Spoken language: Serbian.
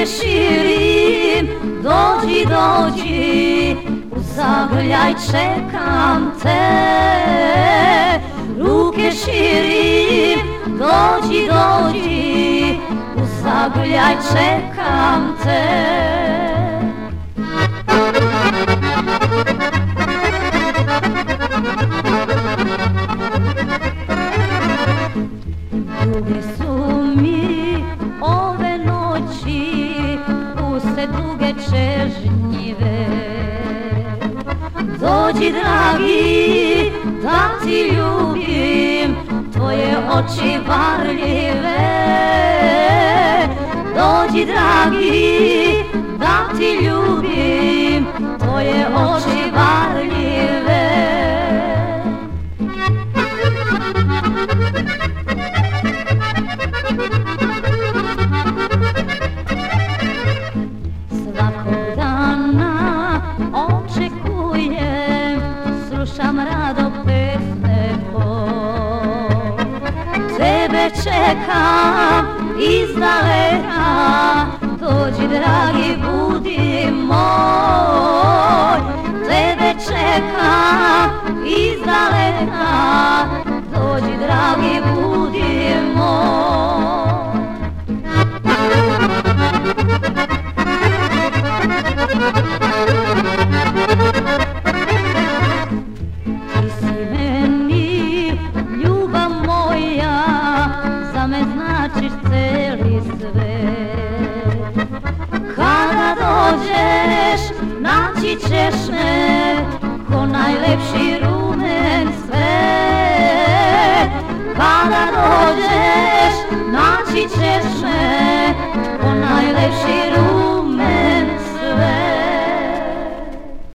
ruke širim, dođi, dođi, u Zagrljaj čekam te. Ruke širim, dođi, dođi, u Zagrljaj čekam te. Duge su mi ove noći, puste duge čežnjive. Dođi, dragi, da ti ljubim tvoje oči varljive. Dođi, dragi, da ti ljubim tvoje oči varljive. Svakog dana očekujem, slušam rado pesme tvoj. Tebe čekam izdaleka, dođi, dragi, budi moj. Tebe čekam izdaleka, dođi, dragi, budi moj. Ti si meni ljubav moja, za me značiš celi svet. Kada dođeš, naći ćeš me ko najlepši rumen svet. Kada dođeš, naći ćeš me ko najlepši rumen svet.